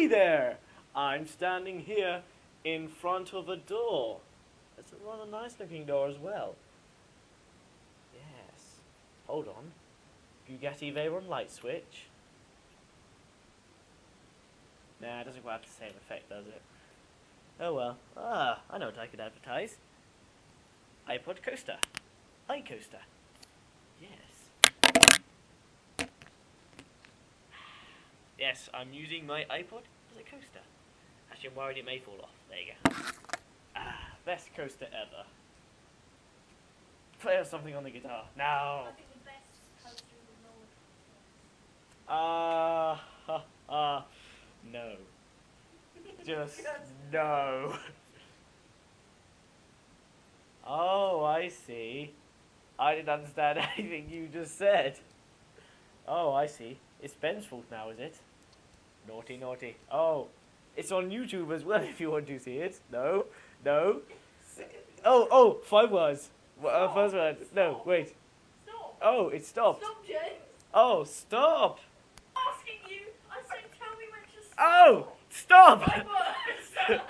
Hi there! I'm standing here in front of a door. It's a rather nice looking door as well. Yes. Hold on. Bugatti Veyron light switch. Nah, it doesn't quite have the same effect, does it? Oh well. I know what I could advertise. iPod coaster. iCoaster. Yes. Yes, I'm using my iPod as a coaster. Actually, I'm worried it may fall off. There you go. Best coaster ever. Play us something on the guitar. No. I think the best coaster in the world. No. Just no. Oh, I see. I didn't understand anything you just said. Oh, I see. It's Ben's fault now, is it? Naughty, naughty. Oh, it's on YouTube as well if you want to see it. No, no. Oh, 5 words. First word. No, wait. Stop. Oh, it stopped. Stop, James. Oh, stop. Asking you. I said tell me when to stop. Oh, stop. 5 words.